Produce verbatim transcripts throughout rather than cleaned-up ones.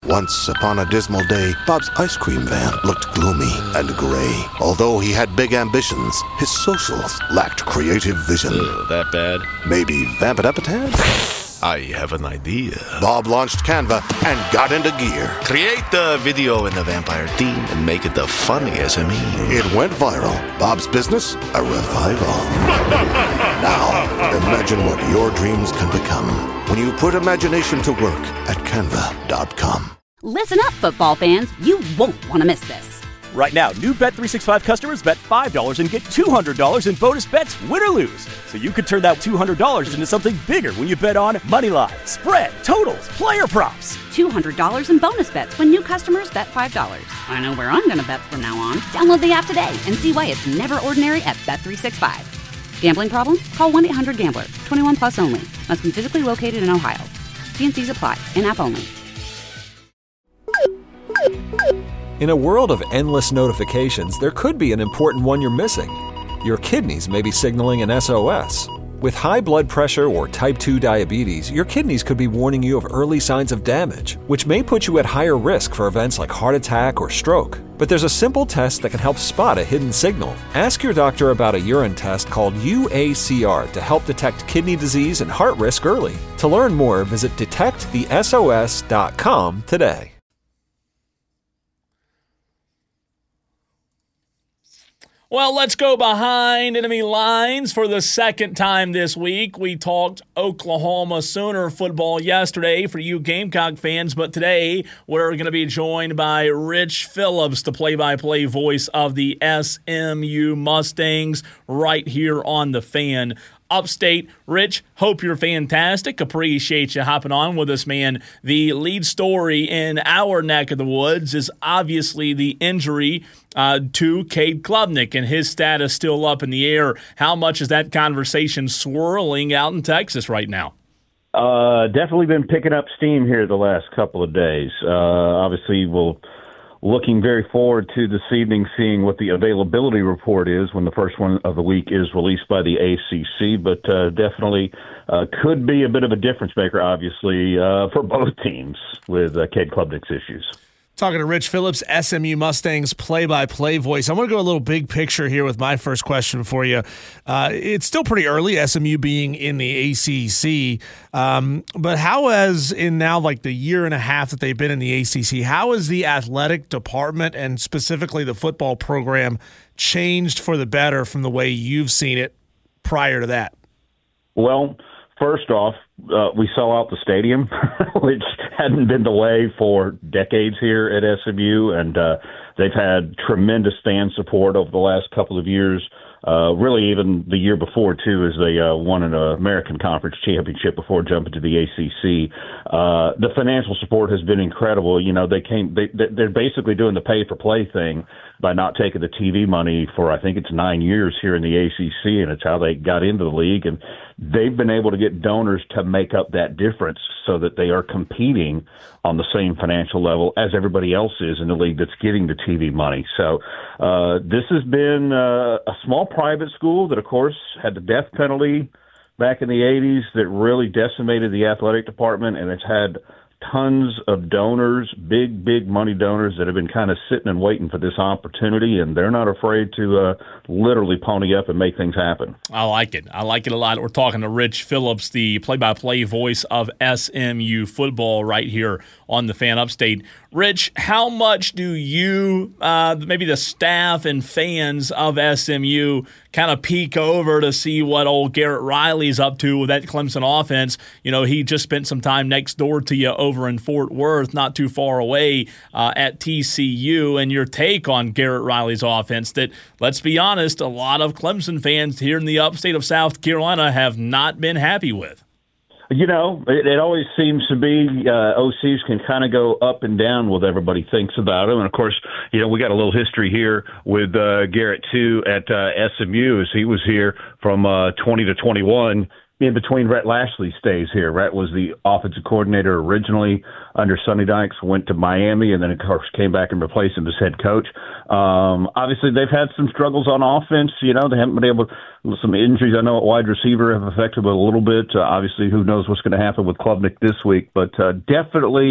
Once upon a dismal day, Bob's ice cream van looked gloomy and gray. Although he had big ambitions, his socials lacked creative vision. Uh, that bad? Maybe vamp it up a tad? I have an idea. Bob launched Canva and got into gear. Create the video in the vampire theme and make it the funny S M E. It went viral. Bob's business, a revival. Now, imagine what your dreams can become when you put imagination to work at canva dot com. Listen up, football fans. You won't want to miss this. Right now, new Bet three sixty-five customers bet five dollars and get two hundred dollars in bonus bets, win or lose. So you could turn that two hundred dollars into something bigger when you bet on money line, spread, totals, player props. two hundred dollars in bonus bets when new customers bet five dollars. I know where I'm going to bet from now on. Download the app today and see why it's never ordinary at Bet three sixty-five. Gambling problem? Call one eight hundred gambler. twenty-one plus only. Must be physically located in Ohio. T and C's apply. In-app only. In a world of endless notifications, there could be an important one you're missing. Your kidneys may be signaling an S O S. With high blood pressure or type two diabetes, your kidneys could be warning you of early signs of damage, which may put you at higher risk for events like heart attack or stroke. But there's a simple test that can help spot a hidden signal. Ask your doctor about a urine test called U A C R to help detect kidney disease and heart risk early. To learn more, visit detect the S O S dot com today. Well, let's go behind enemy lines for the second time this week. We talked Oklahoma Sooner football yesterday for you Gamecock fans, but today we're going to be joined by Rich Phillips, the play-by-play voice of the S M U Mustangs, right here on The Fan. Upstate. Rich, hope you're fantastic. Appreciate you hopping on with us, man. The lead story in our neck of the woods is obviously the injury uh, to Cade Klubnik, and his status still up in the air. How much is that conversation swirling out in Texas right now? Uh, definitely been picking up steam here the last couple of days. Uh, obviously, we'll looking very forward to this evening seeing what the availability report is when the first one of the week is released by the A C C, but uh, definitely uh, could be a bit of a difference maker, obviously, uh, for both teams with uh, Cade Klubnik's issues. Talking to Rich Phillips, S M U Mustangs play-by-play voice. I want to go a little big picture here with my first question for you. Uh, it's still pretty early, S M U being in the A C C, um, but how has, in now like the year and a half that they've been in the A C C, how has the athletic department and specifically the football program changed for the better from the way you've seen it prior to that? Well, first off, uh, we sell out the stadium, which hadn't been the way for decades here at S M U, and uh, they've had tremendous fan support over the last couple of years. Uh, really, even the year before, too, as they uh, won an American Conference championship before jumping to the A C C. Uh, the financial support has been incredible. You know, they came, they, they're basically doing the pay-for-play thing by not taking the T V money for, I think it's nine years here in the A C C, and it's how they got into the league. And they've been able to get donors to make up that difference so that they are competing on the same financial level as everybody else is in the league that's getting the T V money. So uh, this has been uh, a small private school that, of course, had the death penalty back in the eighties that really decimated the athletic department, and it's had tons of donors, big, big money donors that have been kind of sitting and waiting for this opportunity, and they're not afraid to uh, literally pony up and make things happen. I like it. I like it a lot. We're talking to Rich Phillips, the play-by-play voice of S M U football right here on the Fan Upstate. Rich, how much do you, uh, maybe the staff and fans of S M U, kind of peek over to see what old Garrett Riley's up to with that Clemson offense? You know, he just spent some time next door to you over in Fort Worth, not too far away uh, at T C U, and your take on Garrett Riley's offense that, let's be honest, a lot of Clemson fans here in the upstate of South Carolina have not been happy with. You know, it, it always seems to be uh, O Cs can kind of go up and down what everybody thinks about them. And, of course, you know, we got a little history here with uh, Garrett, too, at uh, S M U as he was here from uh, twenty to twenty-one. In between, Rhett Lashley stays here. Rhett was the offensive coordinator originally under Sonny Dykes, went to Miami, and then, of course, came back and replaced him as head coach. Um, obviously, they've had some struggles on offense. You know, they haven't been able to, some injuries I know at wide receiver have affected them a little bit. Uh, obviously, who knows what's going to happen with Klubnik this week, but uh, definitely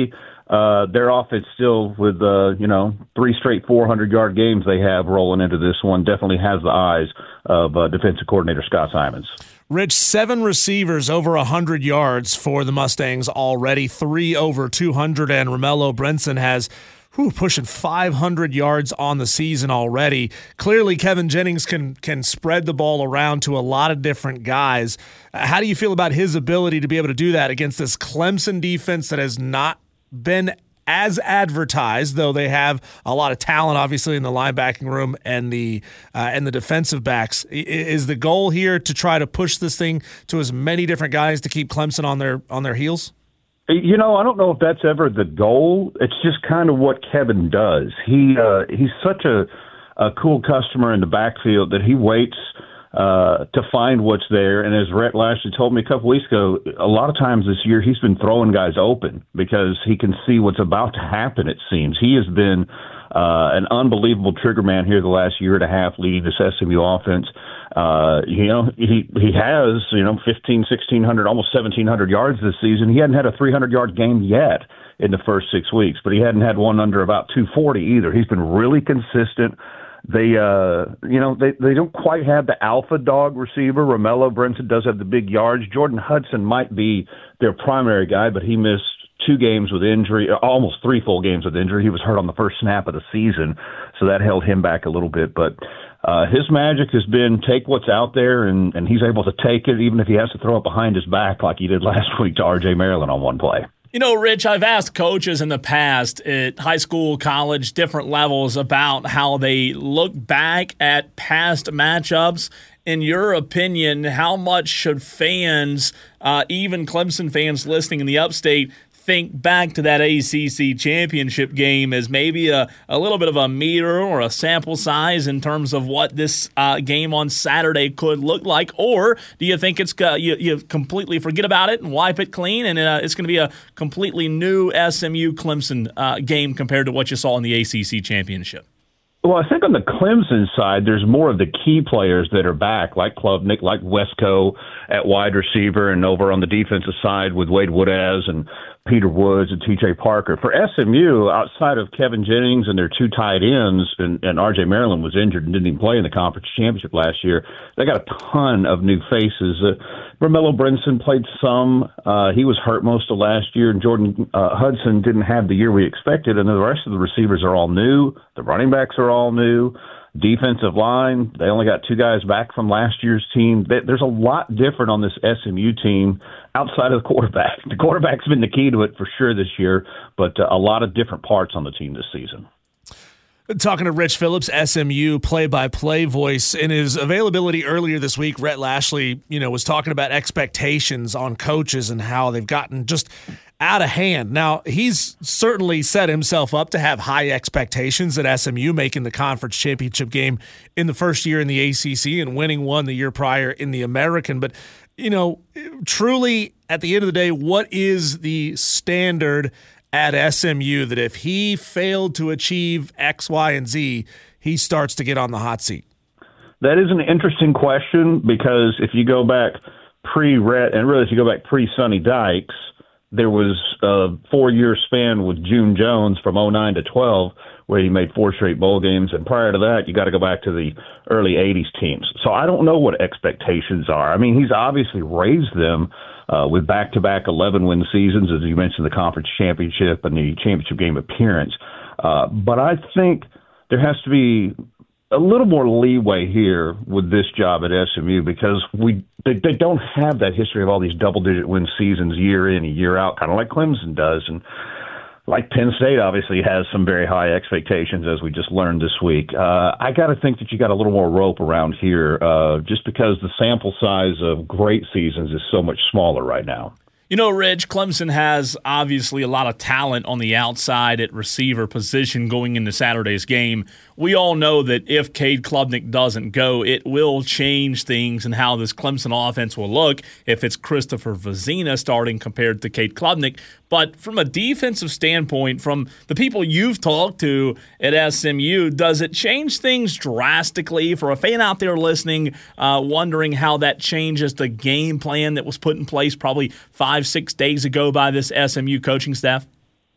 uh, their offense still with, uh, you know, three straight four hundred yard games they have rolling into this one definitely has the eyes of uh, defensive coordinator Scott Simons. Rich, seven receivers over one hundred yards for the Mustangs already, three over two hundred, and Romello Brinson has whew, pushing five hundred yards on the season already. Clearly, Kevin Jennings can can spread the ball around to a lot of different guys. Uh, how do you feel about his ability to be able to do that against this Clemson defense that has not been as advertised, though they have a lot of talent, obviously, in the linebacking room and the uh, and the defensive backs? I, is the goal here to try to push this thing to as many different guys to keep Clemson on their on their heels? You know, I don't know if that's ever the goal. It's just kind of what Kevin does. He uh, he's such a, a cool customer in the backfield that he waits uh, to find what's there. And as Rhett Lashley told me a couple weeks ago, a lot of times this year he's been throwing guys open because he can see what's about to happen, it seems. He has been uh, an unbelievable trigger man here the last year and a half leading this S M U offense. Uh, you know, he, he has, you know, fifteen, sixteen hundred, almost seventeen hundred yards this season. He hadn't had a three hundred yard game yet in the first six weeks, but he hadn't had one under about two forty either. He's been really consistent. They, uh, you know, they, they don't quite have the alpha dog receiver. Romello Brinson does have the big yards. Jordan Hudson might be their primary guy, but he missed two games with injury, almost three full games with injury. He was hurt on the first snap of the season, so that held him back a little bit. But uh, his magic has been take what's out there, and, and he's able to take it, even if he has to throw it behind his back like he did last week to R J Maryland on one play. You know, Rich, I've asked coaches in the past at high school, college, different levels about how they look back at past matchups. In your opinion, how much should fans, uh, even Clemson fans listening in the upstate, think back to that A C C championship game as maybe a, a little bit of a meter or a sample size in terms of what this uh, game on Saturday could look like? Or do you think it's uh, you, you completely forget about it and wipe it clean and uh, it's going to be a completely new S M U Clemson uh, game compared to what you saw in the A C C championship? Well, I think on the Clemson side, there's more of the key players that are back, like Klubnik, like Wesco at wide receiver, and over on the defensive side with Wade Woodaz and Peter Woods and T J Parker. For S M U, outside of Kevin Jennings and their two tight ends, and, and R J Maryland was injured and didn't even play in the conference championship last year, they got a ton of new faces. Uh, Romello Brinson played some. Uh, he was hurt most of last year, and Jordan uh, Hudson didn't have the year we expected, and the rest of the receivers are all new. The running backs are all new. Defensive line, they only got two guys back from last year's team. There's a lot different on this S M U team outside of the quarterback. The quarterback's been the key to it for sure this year, but uh, a lot of different parts on the team this season. Talking to Rich Phillips, S M U play-by-play voice. In his availability earlier this week, Rhett Lashley, you know, was talking about expectations on coaches and how they've gotten just out of hand. Now, he's certainly set himself up to have high expectations at S M U, making the conference championship game in the first year in the A C C and winning one the year prior in the American. But, you know, truly, at the end of the day, what is the standard at S M U that if he failed to achieve X, Y, and Z, he starts to get on the hot seat? That is an interesting question because if you go back pre-Rhett, and really if you go back pre-Sonny Dykes, there was a four-year span with June Jones from oh nine to twelve where he made four straight bowl games. And prior to that, you got to go back to the early eighties teams. So I don't know what expectations are. I mean, he's obviously raised them uh, with back-to-back eleven-win seasons, as you mentioned, the conference championship and the championship game appearance. Uh, but I think there has to be a little more leeway here with this job at S M U because we they, they don't have that history of all these double-digit win seasons year in and year out, kind of like Clemson does. And like Penn State obviously has some very high expectations, as we just learned this week. Uh, I got to think that you got a little more rope around here uh, just because the sample size of great seasons is so much smaller right now. You know, Rich, Clemson has obviously a lot of talent on the outside at receiver position going into Saturday's game. We all know that if Cade Klubnik doesn't go, it will change things and how this Clemson offense will look if it's Christopher Vazina starting compared to Cade Klubnik. But from a defensive standpoint, from the people you've talked to at S M U, does it change things drastically for a fan out there listening, uh, wondering how that changes the game plan that was put in place probably five, six days ago by this S M U coaching staff?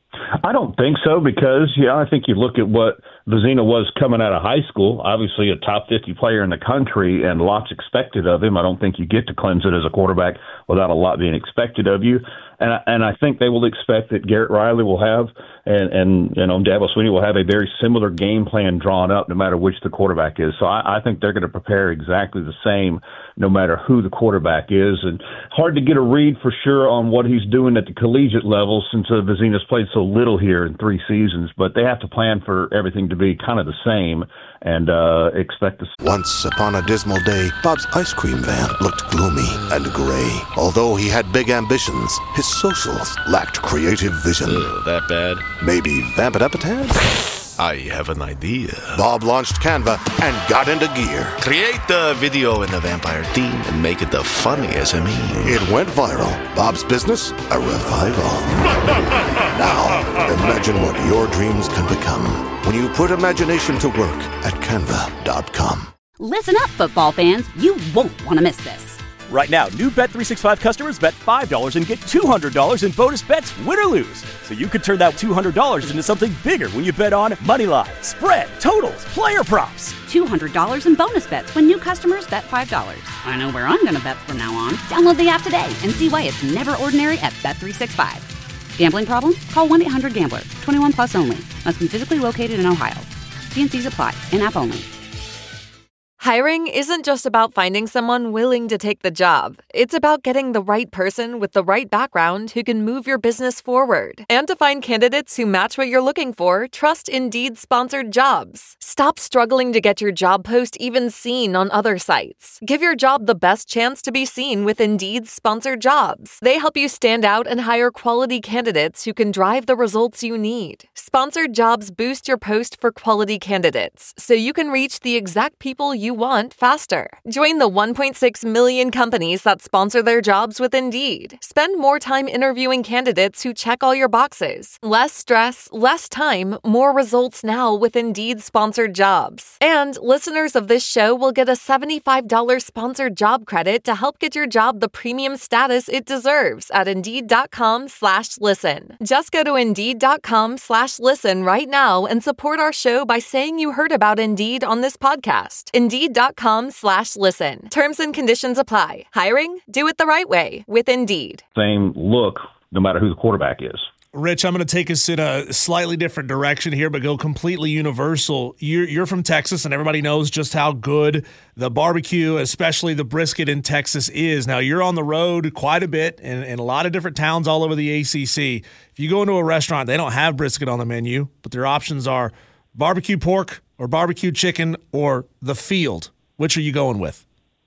I don't think so because, yeah, I think you look at what Vezina was coming out of high school, obviously a top fifty player in the country and lots expected of him. I don't think you get to Clemson as a quarterback without a lot being expected of you. And I, and I think they will expect that Garrett Riley will have and, and you know, Dabo Swinney will have a very similar game plan drawn up no matter which the quarterback is. So I, I think they're going to prepare exactly the same no matter who the quarterback is. And hard to get a read for sure on what he's doing at the collegiate level since uh, Vezina's played so little here in three seasons. But they have to plan for everything to be kind of the same and uh, expect to. Once upon a dismal day, Bob's ice cream van looked gloomy and gray. Although he had big ambitions, his socials lacked creative vision. Ugh, that bad? Maybe vamp it up a tad? I have an idea. Bob launched Canva and got into gear. Create the video in the vampire theme and make it the funniest I mean. It went viral. Bob's business, a revival. Now, imagine what your dreams can become when you put imagination to work at canva dot com. Listen up, football fans. You won't want to miss this. Right now, new Bet three sixty-five customers bet five dollars and get two hundred dollars in bonus bets, win or lose. So you could turn that two hundred dollars into something bigger when you bet on money line, spread, totals, player props. two hundred dollars in bonus bets when new customers bet five dollars. I know where I'm going to bet from now on. Download the app today and see why it's never ordinary at Bet three sixty-five. Gambling problem? Call one eight hundred gambler. twenty-one plus only. Must be physically located in Ohio. T and C's apply. In-app only. Hiring isn't just about finding someone willing to take the job. It's about getting the right person with the right background who can move your business forward. And to find candidates who match what you're looking for, trust Indeed-sponsored jobs. Stop struggling to get your job post even seen on other sites. Give your job the best chance to be seen with Indeed-sponsored jobs. They help you stand out and hire quality candidates who can drive the results you need. Sponsored jobs boost your post for quality candidates, so you can reach the exact people you want faster. Join the one point six million companies that sponsor their jobs with Indeed. Spend more time interviewing candidates who check all your boxes. Less stress, less time, more results now with Indeed-sponsored jobs. And listeners of this show will get a seventy-five dollars sponsored job credit to help get your job the premium status it deserves at Indeed.com slash listen. Just go to Indeed.com slash listen right now and support our show by saying you heard about Indeed on this podcast. Indeed.com slash listen. Terms and conditions apply. Hiring? Do it the right way with Indeed. Same look, no matter who the quarterback is. Rich, I'm going to take us in a slightly different direction here, but go completely universal. You're, you're from Texas, and everybody knows just how good the barbecue, especially the brisket in Texas, is. Now, you're on the road quite a bit in, in a lot of different towns all over the A C C. If you go into a restaurant, they don't have brisket on the menu, but their options are barbecue pork or barbecue chicken or the field. Which are you going with?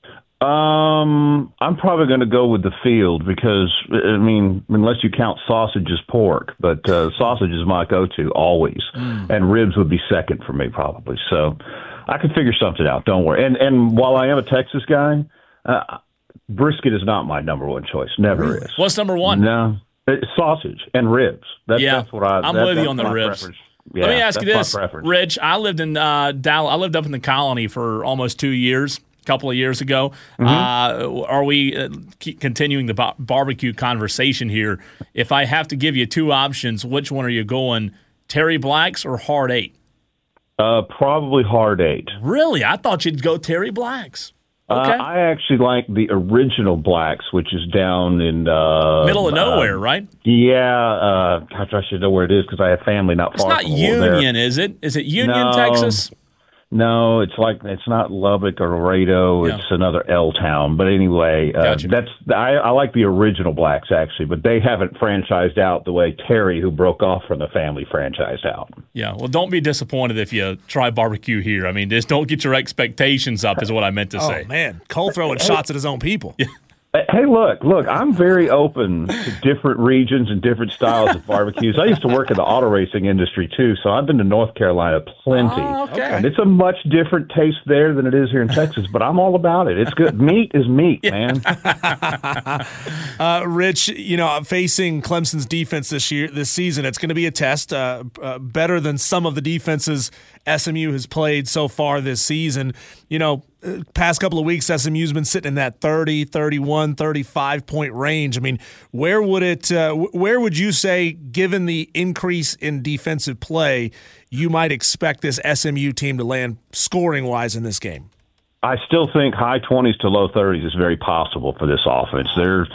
Um, I'm probably going to go with the field because, I mean, unless you count sausage as pork, but uh, sausage is my go-to always, mm. and ribs would be second for me probably. So I can figure something out. Don't worry. And and while I am a Texas guy, uh, brisket is not my number one choice. Never really? is. What's number one? No, it's sausage and ribs. That's, yeah, that's what I. I'm that, with you on the ribs. Preference. Yeah, Let me ask you this, Rich. I lived in uh, Dallas. I lived up in the Colony for almost two years. A couple of years ago. Mm-hmm. Uh, are we uh, keep continuing the bar- barbecue conversation here? If I have to give you two options, which one are you going? Terry Black's or Hard Eight? Uh, probably Hard Eight. Really? I thought you'd go Terry Black's. Okay. Uh, I actually like the original Black's, which is down in uh, middle of nowhere, uh, right? Yeah, uh, gosh, I should know where it is because I have family not it's far. It's not from Union, there. is it? Is it Union, no, Texas? No, it's like it's not Lubbock or Laredo. Yeah. It's another L town. But anyway, uh, gotcha. that's I, I like the original Black's actually, but they haven't franchised out the way Terry, who broke off from the family, franchised out. Yeah, well, don't be disappointed if you try barbecue here. I mean, just don't get your expectations up, is what I meant to oh, say. Oh man, Cole throwing shots at his own people. Yeah. Hey, look, look, I'm very open to different regions and different styles of barbecues. I used to work in the auto racing industry, too, so I've been to North Carolina plenty. Oh, okay. And it's a much different taste there than it is here in Texas, but I'm all about it. It's good. Meat is meat, man. uh, Rich, you know, facing Clemson's defense this year, this season, it's going to be a test, uh, uh, better than some of the defenses S M U has played so far this season. You know, past couple of weeks, S M U's been sitting in that thirty, thirty-one, thirty-five point range. I mean, where would it? Uh, where would you say, given the increase in defensive play, you might expect this S M U team to land scoring-wise in this game? I still think high twenties to low thirties is very possible for this offense. There,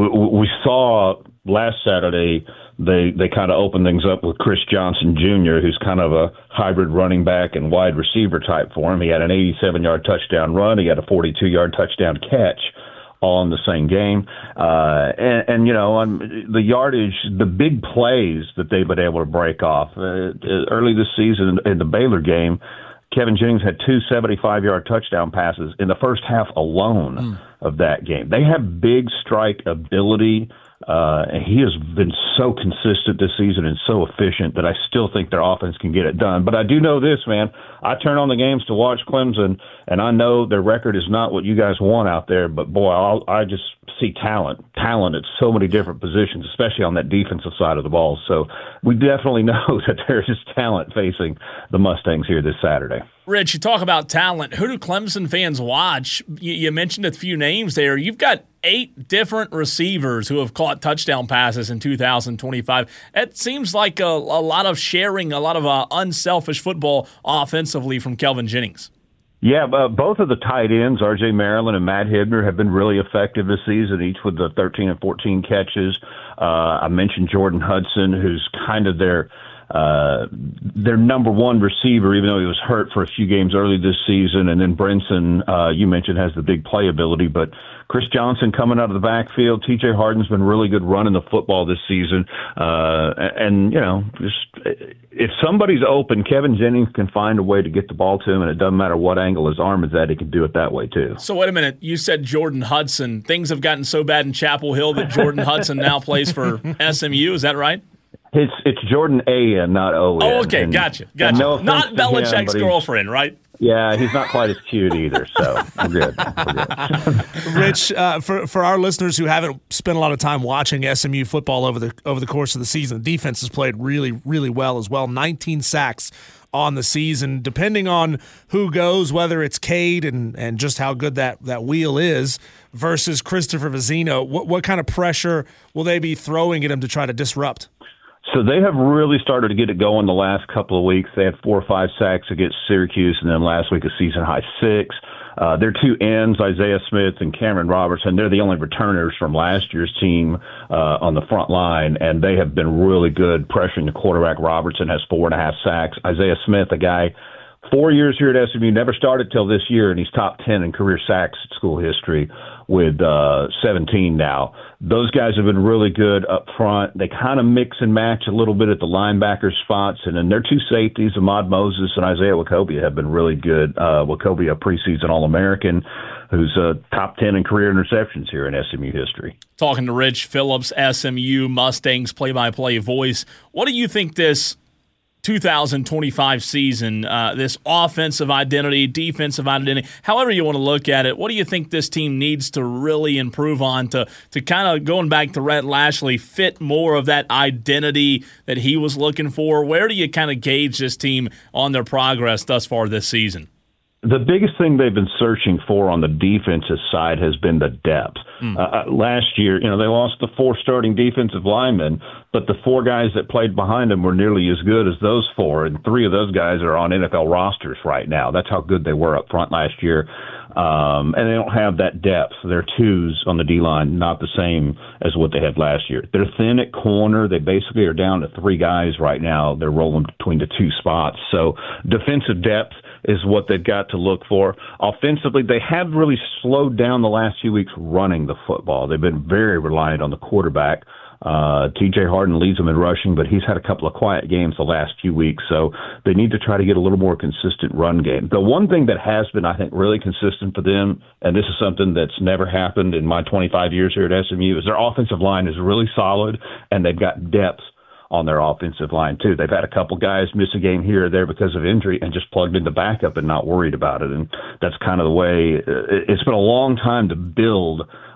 we saw last Saturday they they kind of opened things up with Chris Johnson Junior, who's kind of a hybrid running back and wide receiver type for him. He had an eighty-seven yard touchdown run. He had a forty-two yard touchdown catch all in the same game. Uh, and, and, you know, on the yardage, the big plays that they've been able to break off. Uh, early this season in the Baylor game, Kevin Jennings had two seventy-five yard touchdown passes in the first half alone mm. of that game. They have big strike ability. Uh, and he has been so consistent this season and so efficient that I still think their offense can get it done. But I do know this, man. I turn on the games to watch Clemson, and I know their record is not what you guys want out there, but, boy, I'll, I just see talent, talent at so many different positions, especially on that defensive side of the ball. So we definitely know that there is talent facing the Mustangs here this Saturday. Rich, you talk about talent. Who do Clemson fans watch? You, you mentioned a few names there. You've got eight different receivers who have caught touchdown passes in two thousand twenty-five. It seems like a, a lot of sharing, a lot of uh, unselfish football offensively from Kelvin Jennings. Yeah, uh, both of the tight ends, R J Maryland and Matt Hibner, have been really effective this season, each with the thirteen and fourteen catches. Uh, I mentioned Jordan Hudson, who's kind of their uh, their number one receiver, even though he was hurt for a few games early this season. And then Brinson, uh, you mentioned, has the big playability, but Chris Johnson coming out of the backfield. T J Harden's been really good running the football this season. Uh, and, you know, just if somebody's open, Kevin Jennings can find a way to get the ball to him, and it doesn't matter what angle his arm is at, he can do it that way too. So wait a minute. You said Jordan Hudson. Things have gotten so bad in Chapel Hill that Jordan Hudson now plays for S M U. Is that right? It's it's Jordan A N, not O N. Oh, okay. And, gotcha. Gotcha. No not Belichick's him, girlfriend, right? Yeah, he's not quite as cute either, so we're good. We're good. Rich, uh, for for our listeners who haven't spent a lot of time watching S M U football over the over the course of the season, the defense has played really, really well as well. nineteen sacks on the season. Depending on who goes, whether it's Cade and, and just how good that, that wheel is versus Christopher Vizzino, what, what kind of pressure will they be throwing at him to try to disrupt? So they have really started to get it going the last couple of weeks. They had four or five sacks against Syracuse, and then last week a season-high six. Uh, their two ends, Isaiah Smith and Cameron Robertson, they're the only returners from last year's team uh, on the front line, and they have been really good pressuring the quarterback. Robertson has four and a half sacks. Isaiah Smith, a guy four years here at S M U, never started till this year, and he's top ten in career sacks at school history with uh, seventeen now. Those guys have been really good up front. They kind of mix and match a little bit at the linebacker spots, and then their two safeties, Ahmad Moses and Isaiah Wachovia, have been really good. Uh, Wachovia, a preseason All-American, who's uh, top ten in career interceptions here in S M U history. Talking to Rich Phillips, S M U Mustangs play-by-play voice. What do you think this two thousand twenty-five season, uh, this offensive identity, defensive identity, however you want to look at it, what do you think this team needs to really improve on to to kind of, going back to Rhett Lashley, fit more of that identity that he was looking for? Where do you kind of gauge this team on their progress thus far this season? The biggest thing they've been searching for on the defensive side has been the depth. Mm. Uh, last year, you know, they lost the four starting defensive linemen, but the four guys that played behind them were nearly as good as those four, and three of those guys are on N F L rosters right now. That's how good they were up front last year. Um, and they don't have that depth. Their twos on the D-line, not the same as what they had last year. They're thin at corner. They basically are down to three guys right now. They're rolling between the two spots. So defensive depth is what they've got to look for. Offensively, they have really slowed down the last few weeks running the football. They've been very reliant on the quarterback. Uh, T J Harden leads them in rushing, but he's had a couple of quiet games the last few weeks, so they need to try to get a little more consistent run game. The one thing that has been, I think, really consistent for them, and this is something that's never happened in my twenty-five years here at S M U, is their offensive line is really solid, and they've got depth on their offensive line, too. They've had a couple guys miss a game here or there because of injury and just plugged into backup and not worried about it. And that's kind of the way – it's been a long time to build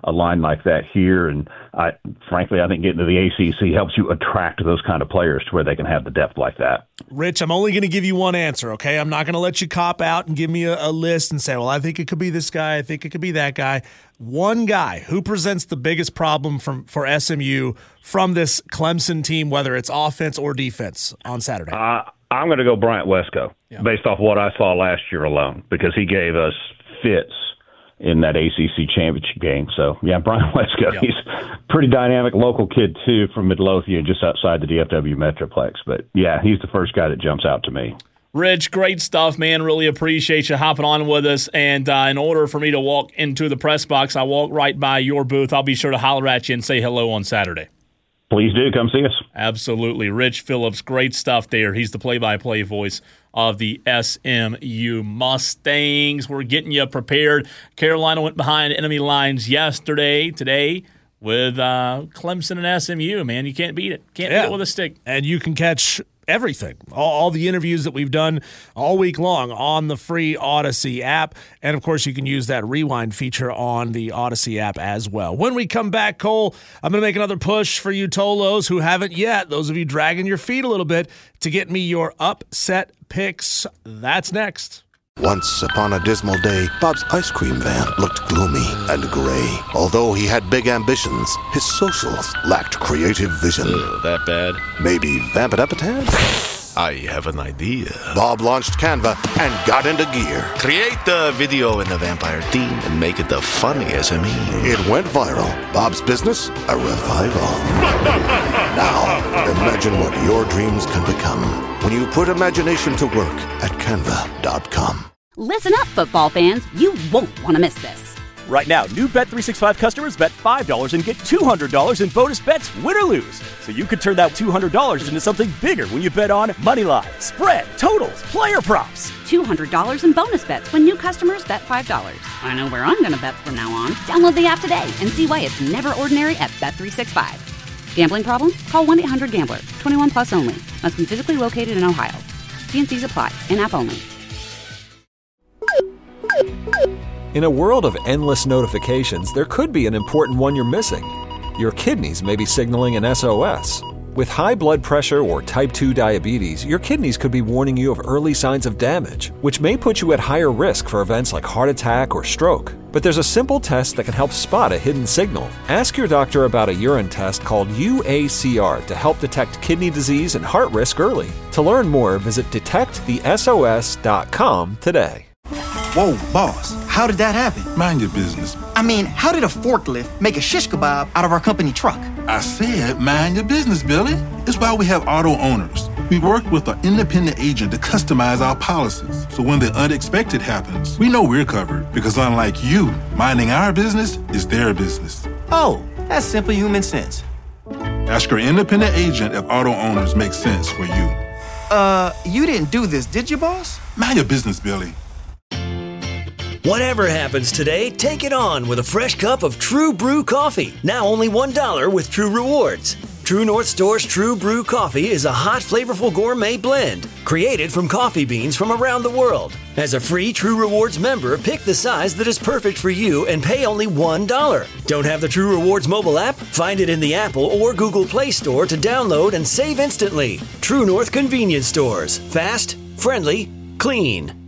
a line like that here. And I, frankly, I think getting to the A C C helps you attract those kind of players to where they can have the depth like that. Rich, I'm only going to give you one answer, okay? I'm not going to let you cop out and give me a, a list and say, well, I think it could be this guy, I think it could be that guy. One guy who presents the biggest problem from for S M U from this Clemson team, whether it's offense or defense on Saturday? Uh, I'm going to go Bryant Wesco, yeah. based off what I saw last year alone, because he gave us fits in that A C C championship game. So, yeah, Bryant Wesco, yep. He's a pretty dynamic local kid, too, from Midlothian, just outside the D F W Metroplex. But, yeah, he's the first guy that jumps out to me. Rich, great stuff, man. Really appreciate you hopping on with us. And uh, in order for me to walk into the press box, I walk right by your booth. I'll be sure to holler at you and say hello on Saturday. Please do. Come see us. Absolutely. Rich Phillips, great stuff there. He's the play-by-play voice of the S M U Mustangs. We're getting you prepared. Carolina went behind enemy lines yesterday. Today, with uh, Clemson and S M U, man, you can't beat it. Can't yeah. beat it with a stick. And you can catch everything, all, all the interviews that we've done all week long on the free Odyssey app. And, of course, you can use that rewind feature on the Odyssey app as well. When we come back, Cole, I'm going to make another push for you Tolos who haven't yet, those of you dragging your feet a little bit, to get me your upset picks. That's next. Once upon a dismal day, Bob's ice cream van looked gloomy and gray. Although he had big ambitions, his socials lacked creative vision. Ugh, that bad? Maybe vamp it up a tad? I have an idea. Bob launched Canva and got into gear. Create the video in the vampire theme and make it the funniest of me. It went viral. Bob's business, a revival. Now, imagine what your dreams can become when you put imagination to work at canva dot com. Listen up, football fans. You won't want to miss this. Right now, new Bet three sixty-five customers bet five dollars and get two hundred dollars in bonus bets, win or lose. So you could turn that two hundred dollars into something bigger when you bet on money line, spread, totals, player props. two hundred dollars in bonus bets when new customers bet five dollars. I know where I'm going to bet from now on. Download the app today and see why it's never ordinary at Bet three sixty-five. Gambling problem? Call one eight hundred gambler. twenty-one plus only. Must be physically located in Ohio. T and C's apply. In-app only. In a world of endless notifications, there could be an important one you're missing. Your kidneys may be signaling an S O S. With high blood pressure or type two diabetes, your kidneys could be warning you of early signs of damage, which may put you at higher risk for events like heart attack or stroke. But there's a simple test that can help spot a hidden signal. Ask your doctor about a urine test called U A C R to help detect kidney disease and heart risk early. To learn more, visit detect the S O S dot com today. Whoa, boss, how did that happen? Mind your business. I mean, how did a forklift make a shish kebab out of our company truck? I said mind your business, Billy. It's why we have auto owners. We work with an independent agent to customize our policies. So when the unexpected happens, we know we're covered. Because unlike you, minding our business is their business. Oh, that's simple human sense. Ask your independent agent if auto owners make sense for you. Uh, you didn't do this, did you, boss? Mind your business, Billy. Whatever happens today, take it on with a fresh cup of True Brew coffee. Now only one dollar with True Rewards. True North Store's True Brew coffee is a hot, flavorful gourmet blend created from coffee beans from around the world. As a free True Rewards member, pick the size that is perfect for you and pay only one dollar. Don't have the True Rewards mobile app? Find it in the Apple or Google Play Store to download and save instantly. True North Convenience Stores. Fast, friendly, clean.